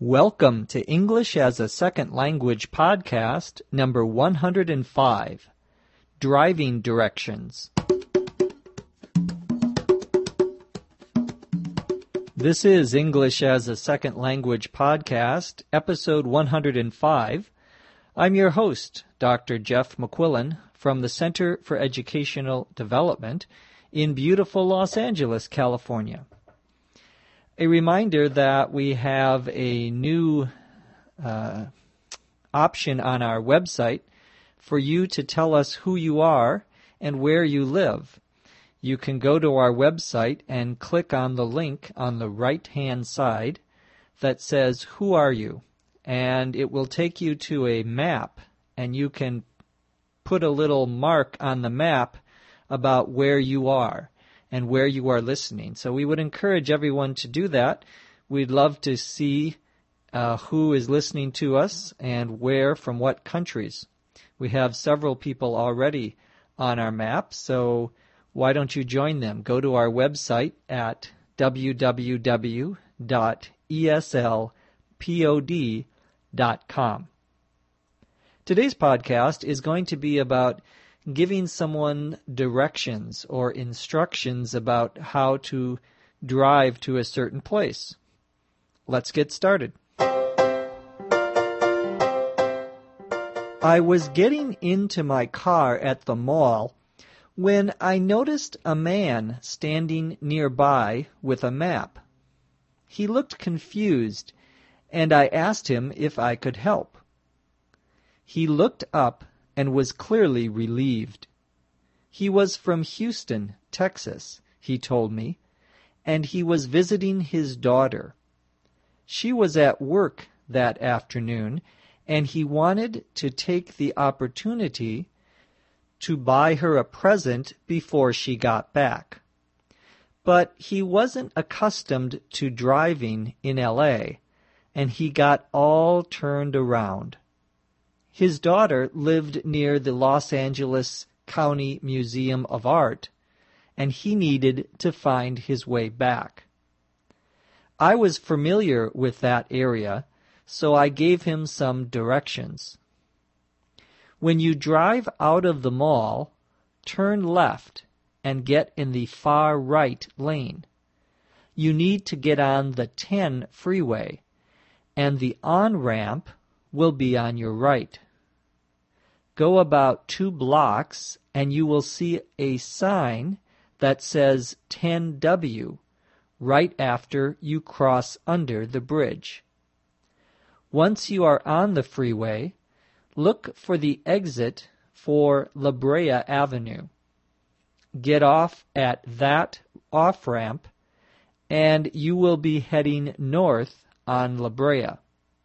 Welcome to English as a Second Language podcast number 105, Driving Directions. This is English as a Second Language podcast, episode 105. I'm your host, Dr. Jeff McQuillan from the Center for Educational Development in beautiful Los Angeles, California. A reminder that we have a new option on our website for you to tell us who you are and where you live. You can go to our website and click on the link on the right-hand side that says, "Who are you?" And it will take you to a map, and you can put a little mark on the map about where you are and where you are listening. So we would encourage everyone to do that. We'd love to see who is listening to us and where, from what countries. We have several people already on our map, so why don't you join them? Go to our website at www.eslpod.com. Today's podcast is going to be about giving someone directions or instructions about how to drive to a certain place. Let's get started. I was getting into my car at the mall when I noticed a man standing nearby with a map. He looked confused, and I asked him if I could help. He looked up and was clearly relieved. He was from Houston, Texas, he told me, and he was visiting his daughter. She was at work that afternoon, and he wanted to take the opportunity to buy her a present before she got back. But he wasn't accustomed to driving in L.A., and he got all turned around. His daughter lived near the Los Angeles County Museum of Art, and he needed to find his way back. I was familiar with that area, so I gave him some directions. When you drive out of the mall, turn left and get in the far right lane. You need to get on the 10 freeway, and the on-ramp will be on your right. Go about 2 blocks and you will see a sign that says 10W right after you cross under the bridge. Once you are on the freeway, look for the exit for La Brea Avenue. Get off at that off-ramp and you will be heading north on La Brea.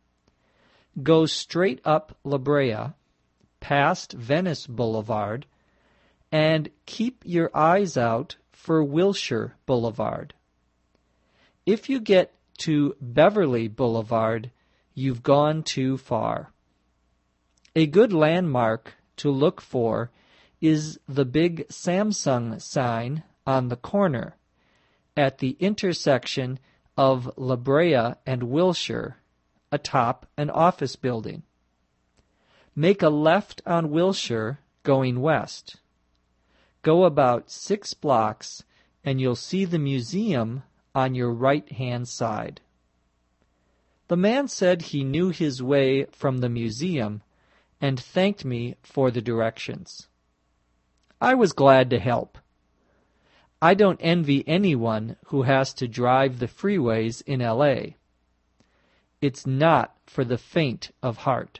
Go straight up La Brea, past Venice Boulevard, and keep your eyes out for Wilshire Boulevard. If you get to Beverly Boulevard, you've gone too far. A good landmark to look for is the big Samsung sign on the corner at the intersection of La Brea and Wilshire, atop an office building. Make a left on Wilshire going west. Go about 6 blocks and you'll see the museum on your right-hand side. The man said he knew his way from the museum and thanked me for the directions. I was glad to help. I don't envy anyone who has to drive the freeways in L.A. It's not for the faint of heart.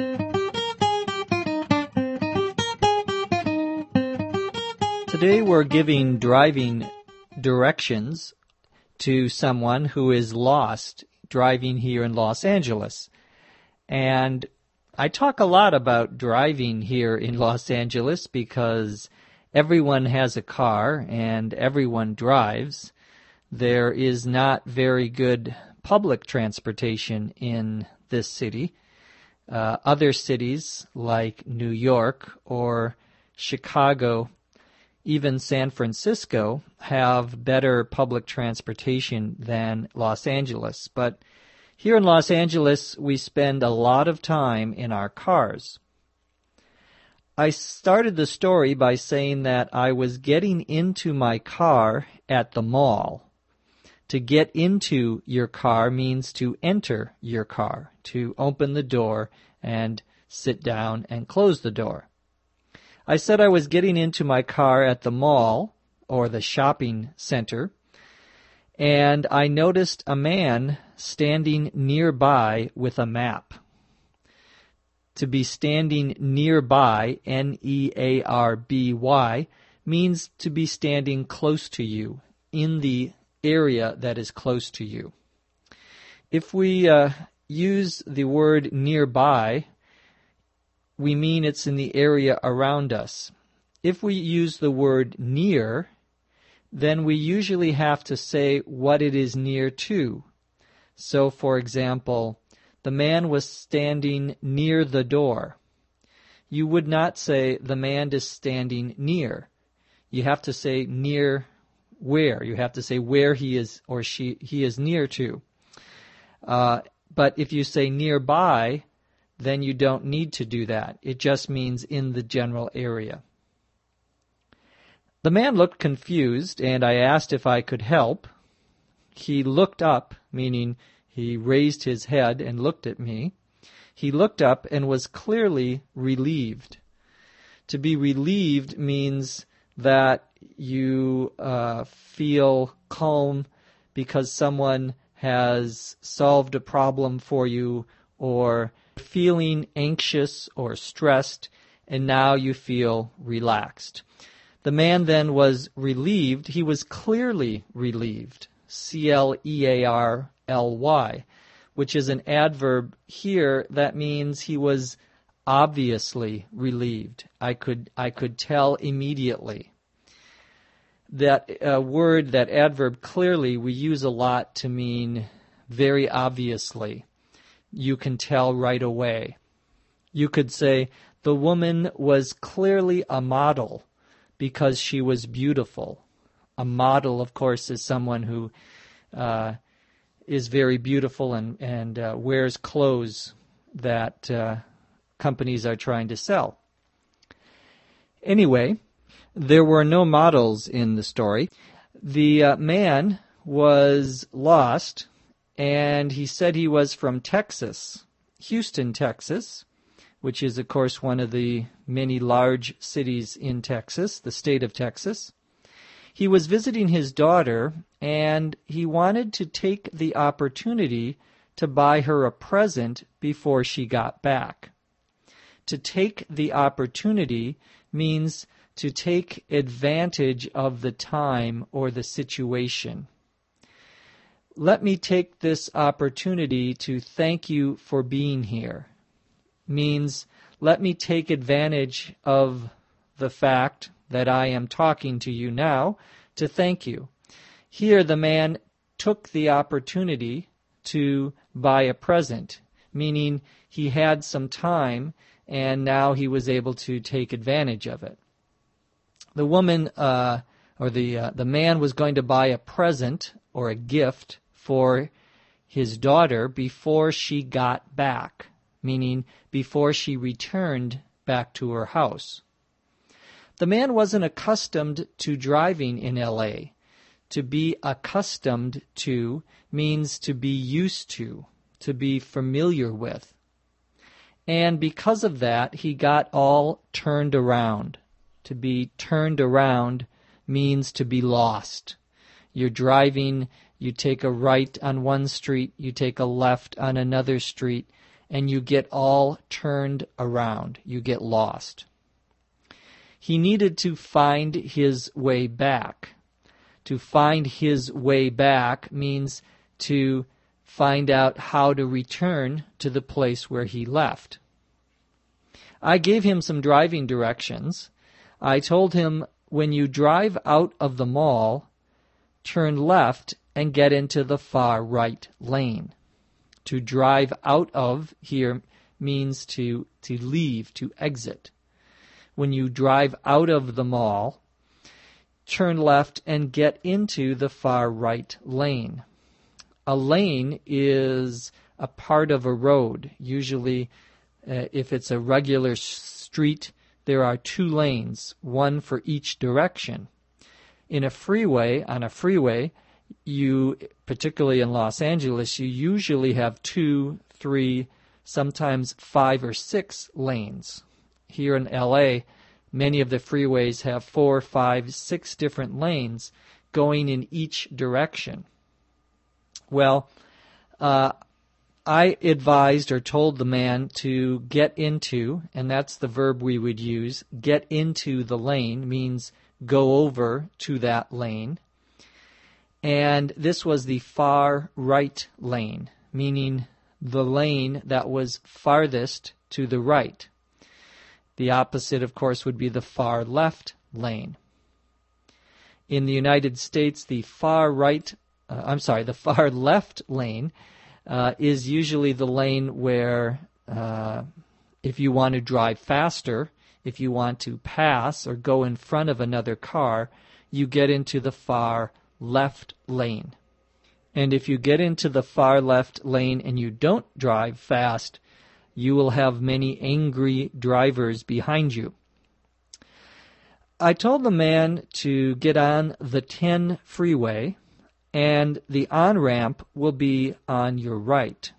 Today we're giving driving directions to someone who is lost driving here in Los Angeles. And I talk a lot about driving here in Los Angeles because everyone has a car and everyone drives. There is not very good public transportation in this city. Other cities like New York or Chicago, even San Francisco, have better public transportation than Los Angeles. But Here in Los Angeles, we spend a lot of time in our cars. I started the story by saying that I was getting into my car at the mall. To get into your car means to enter your car, to open the door and sit down and close the door. I said I was getting into my car at the mall, or the shopping center, and I noticed a man standing nearby with a map. To be standing nearby, Nearby, means to be standing close to you, in the area that is close to you. If we use the word nearby, we mean it's in the area around us. If we use the word near, then we usually have to say what it is near to. So, for example, the man was standing near the door. You would not say the man is standing near. You have to say near where. You have to say where he is or he is near to. But if you say nearby, then you don't need to do that. It just means in the general area. The man looked confused, and I asked if I could help. He looked up, meaning he raised his head and looked at me. He looked up and was clearly relieved. To be relieved means that you feel calm because someone has solved a problem for you, or feeling anxious or stressed, and now you feel relaxed. The man then was relieved. He was clearly relieved, Clearly, which is an adverb here that means he was obviously relieved. I could tell immediately. That word, that adverb clearly, we use a lot to mean very obviously. You can tell right away. You could say, the woman was clearly a model because she was beautiful. A model, of course, is someone who is very beautiful and wears clothes that companies are trying to sell. Anyway, there were no models in the story. The man was lost, and he said he was from Texas, Houston, Texas, which is, of course, one of the many large cities in Texas, the state of Texas. He was visiting his daughter, and he wanted to take the opportunity to buy her a present before she got back. To take the opportunity means to take advantage of the time or the situation. Let me take this opportunity to thank you for being here. Means let me take advantage of the fact that I am talking to you now to thank you. Here the man took the opportunity to buy a present, meaning he had some time and now he was able to take advantage of it. The woman or the man was going to buy a present or a gift for his daughter before she got back, meaning before she returned back to her house. The man wasn't accustomed to driving in L.A. To be accustomed to means to be used to be familiar with. And because of that, he got all turned around. To be turned around means to be lost. You're driving, you take a right on one street, you take a left on another street, and you get all turned around. You get lost. He needed to find his way back. To find his way back means to find out how to return to the place where he left. I gave him some driving directions. I told him, when you drive out of the mall, turn left and get into the far right lane. To drive out of here means to leave, to exit. When you drive out of the mall, turn left and get into the far right lane. A lane is a part of a road. Usually, if it's a regular street, there are 2 lanes, one for each direction. On a freeway, particularly in Los Angeles, you usually have 2, 3, sometimes 5 or 6 lanes. Here in LA, many of the freeways have 4, 5, 6 different lanes going in each direction. Well, I advised or told the man to get into, and that's the verb we would use, get into the lane means go over to that lane. And this was the far right lane, meaning the lane that was farthest to the right. The opposite, of course, would be the far left lane. In the United States, the far left lane is usually the lane where if you want to drive faster, if you want to pass or go in front of another car, you get into the far left lane. And if you get into the far left lane and you don't drive fast, you will have many angry drivers behind you. I told the man to get on the 10 freeway, and the on-ramp will be on your right.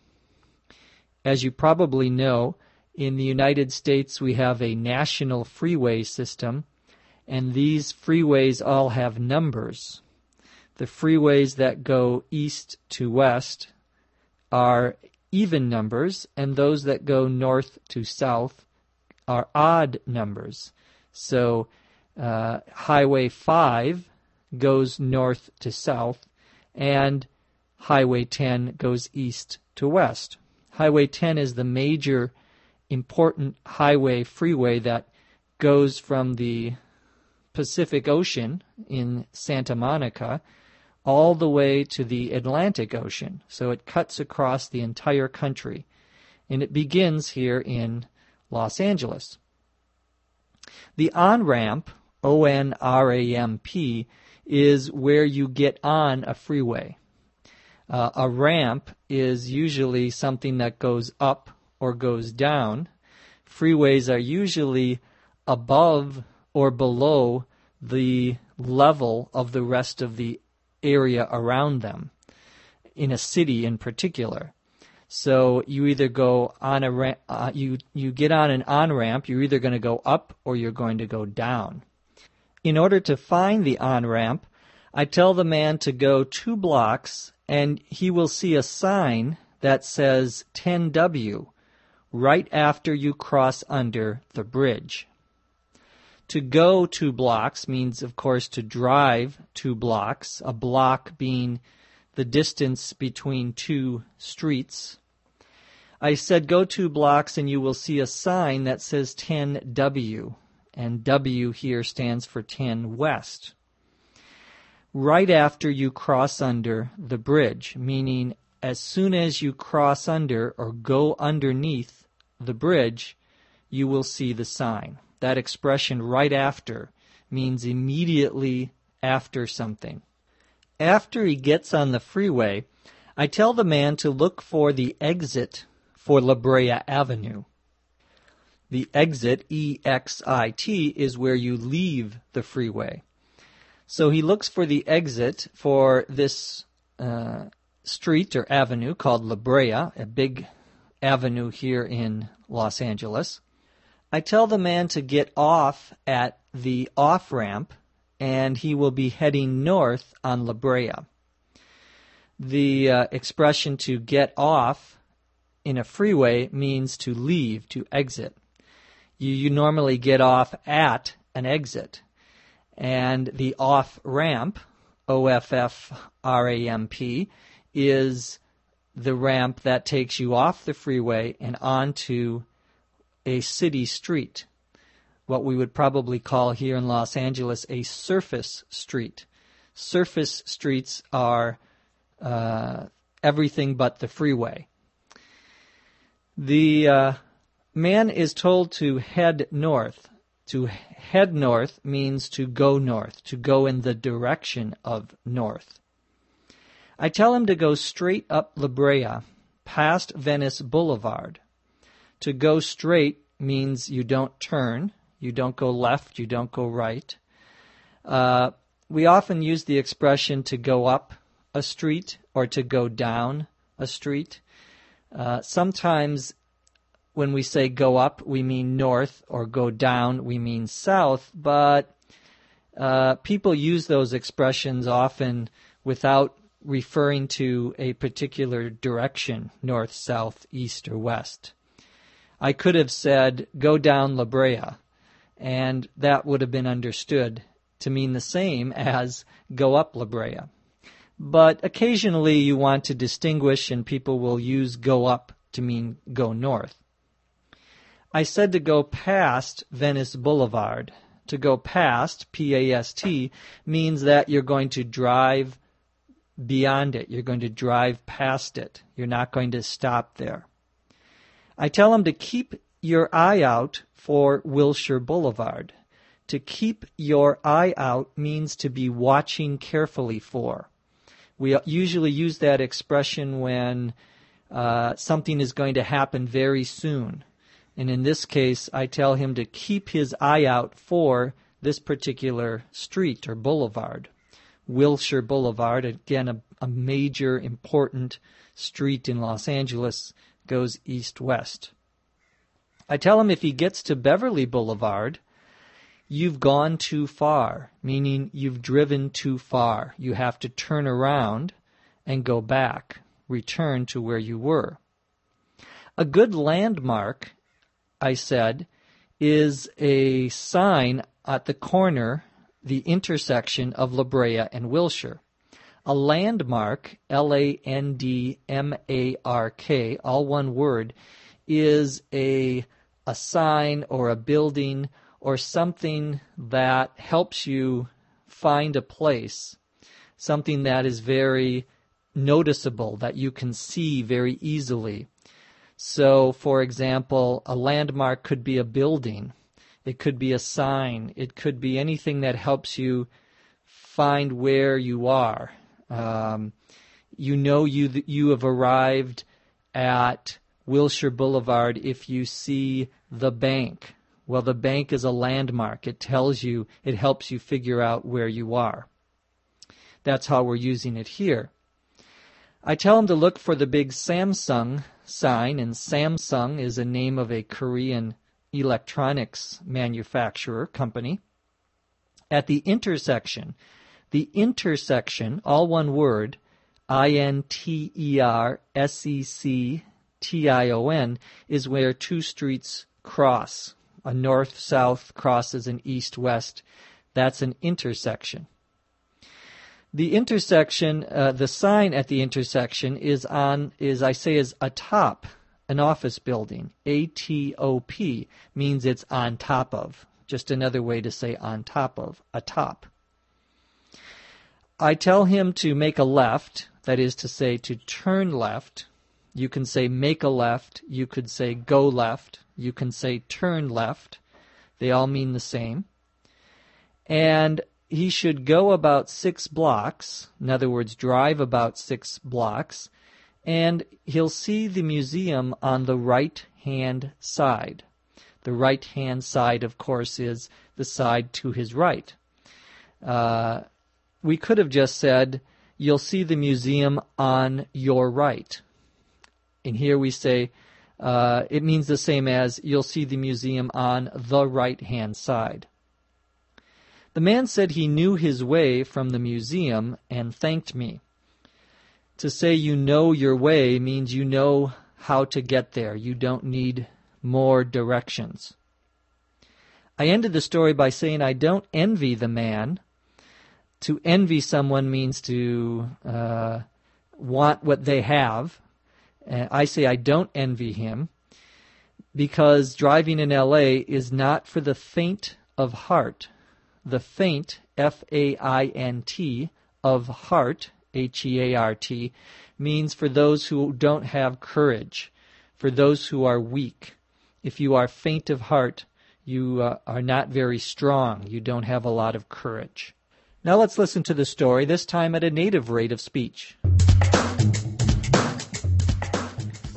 As you probably know, in the United States we have a national freeway system, and these freeways all have numbers. The freeways that go east to west are even numbers, and those that go north to south are odd numbers. So Highway 5 goes north to south, and Highway 10 goes east to west. Highway 10 is the major important highway freeway that goes from the Pacific Ocean in Santa Monica all the way to the Atlantic Ocean. So it cuts across the entire country, and it begins here in Los Angeles. The on-ramp, O-N-R-A-M-P, is where you get on a freeway. A ramp is usually something that goes up or goes down. Freeways are usually above or below the level of the rest of the area around them, in a city in particular. So you either go on a you get on an on-ramp, you're either going to go up or you're going to go down. In order to find the on-ramp, I tell the man to go 2 blocks and he will see a sign that says 10W right after you cross under the bridge. To go 2 blocks means, of course, to drive 2 blocks, a block being the distance between 2 streets. I said go 2 blocks and you will see a sign that says 10W, and W here stands for 10 West. Right after you cross under the bridge, meaning as soon as you cross under or go underneath the bridge, you will see the sign. That expression, right after, means immediately after something. After he gets on the freeway, I tell the man to look for the exit for La Brea Avenue. The exit, E-X-I-T, is where you leave the freeway. So he looks for the exit for this street or avenue called La Brea, a big avenue here in Los Angeles. I tell the man to get off at the off-ramp, and he will be heading north on La Brea. The expression to get off in a freeway means to leave, to exit. You normally get off at an exit, and the off-ramp, O-F-F-R-A-M-P, is the ramp that takes you off the freeway and onto a city street, what we would probably call here in Los Angeles a surface street. Surface streets are everything but the freeway. The man is told to head north. To head north means to go north, to go in the direction of north. I tell him to go straight up La Brea, past Venice Boulevard. To go straight means you don't turn, you don't go left, you don't go right. We often use the expression to go up a street or to go down a street. Sometimes when we say go up, we mean north, or go down, we mean south, but people use those expressions often without referring to a particular direction, north, south, east, or west. I could have said, go down La Brea, and that would have been understood to mean the same as go up La Brea. But occasionally you want to distinguish, and people will use go up to mean go north. I said to go past Venice Boulevard. To go past, P-A-S-T, means that you're going to drive beyond it. You're going to drive past it. You're not going to stop there. I tell him to keep your eye out for Wilshire Boulevard. To keep your eye out means to be watching carefully for. We usually use that expression when something is going to happen very soon. And in this case, I tell him to keep his eye out for this particular street or boulevard. Wilshire Boulevard, again, a major, important street in Los Angeles, goes east-west. I tell him if he gets to Beverly Boulevard, you've gone too far, meaning you've driven too far. You have to turn around and go back, return to where you were. A good landmark, I said, is a sign at the corner, the intersection of La Brea and Wilshire. A landmark, L-A-N-D-M-A-R-K, all one word, is a sign or a building or something that helps you find a place, something that is very noticeable, that you can see very easily. So, for example, a landmark could be a building. It could be a sign. It could be anything that helps you find where you are. You know you have arrived at Wilshire Boulevard if you see the bank. Well, the bank is a landmark. It tells you, it helps you figure out where you are. That's how we're using it here. I tell him to look for the big Samsung sign, and Samsung is a name of a Korean electronics manufacturer company. At the intersection, all one word, I-N-T-E-R-S-E-C-T-I-O-N, is where two streets cross. A north-south crosses an east-west. That's an intersection. The intersection, the sign at the intersection is atop an office building. A-T-O-P means it's on top of. Just another way to say on top of, atop. I tell him to make a left, that is to say to turn left. You can say make a left, you could say go left, you can say turn left. They all mean the same. And he should go about 6 blocks, in other words, drive about 6 blocks, and he'll see the museum on the right-hand side. The right-hand side, of course, is the side to his right. We could have just said, you'll see the museum on your right. And here we say, it means the same as, you'll see the museum on the right-hand side. The man said he knew his way from the museum and thanked me. To say you know your way means you know how to get there. You don't need more directions. I ended the story by saying I don't envy the man. To envy someone means to want what they have. I say I don't envy him because driving in L.A. is not for the faint of heart. The faint, F-A-I-N-T, of heart, H-E-A-R-T, means for those who don't have courage, for those who are weak. If you are faint of heart, you are not very strong. You don't have a lot of courage. Now let's listen to the story, this time at a native rate of speech.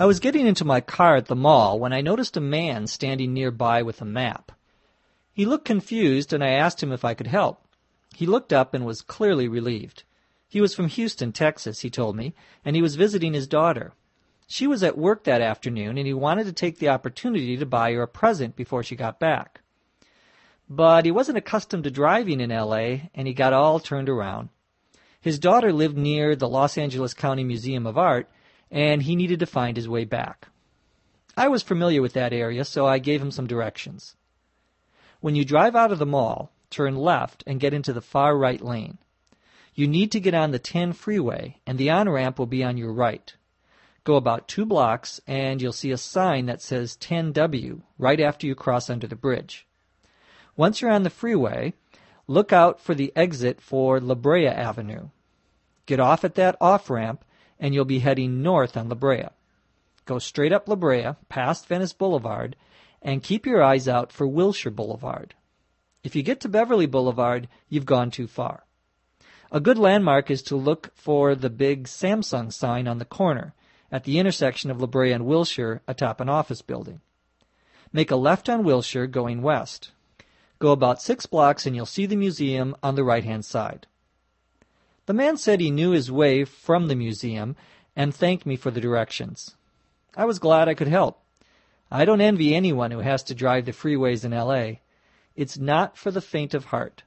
I was getting into my car at the mall when I noticed a man standing nearby with a map. He looked confused, and I asked him if I could help. He looked up and was clearly relieved. He was from Houston, Texas, he told me, and he was visiting his daughter. She was at work that afternoon, and he wanted to take the opportunity to buy her a present before she got back. But he wasn't accustomed to driving in L.A., and he got all turned around. His daughter lived near the Los Angeles County Museum of Art, and he needed to find his way back. I was familiar with that area, so I gave him some directions. When you drive out of the mall, turn left and get into the far right lane. You need to get on the 10 freeway, and the on-ramp will be on your right. Go about 2 blocks, and you'll see a sign that says 10W right after you cross under the bridge. Once you're on the freeway, look out for the exit for La Brea Avenue. Get off at that off-ramp, and you'll be heading north on La Brea. Go straight up La Brea, past Venice Boulevard, and keep your eyes out for Wilshire Boulevard. If you get to Beverly Boulevard, you've gone too far. A good landmark is to look for the big Samsung sign on the corner at the intersection of La Brea and Wilshire atop an office building. Make a left on Wilshire going west. Go about 6 blocks and you'll see the museum on the right-hand side. The man said he knew his way from the museum and thanked me for the directions. I was glad I could help. I don't envy anyone who has to drive the freeways in L.A. It's not for the faint of heart.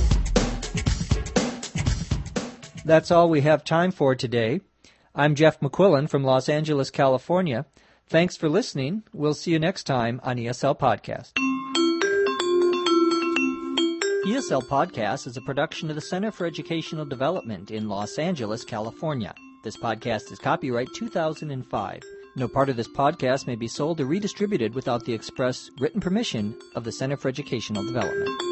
That's all we have time for today. I'm Jeff McQuillan from Los Angeles, California. Thanks for listening. We'll see you next time on ESL Podcast. ESL Podcast is a production of the Center for Educational Development in Los Angeles, California. This podcast is copyright 2005. No part of this podcast may be sold or redistributed without the express written permission of the Center for Educational Development.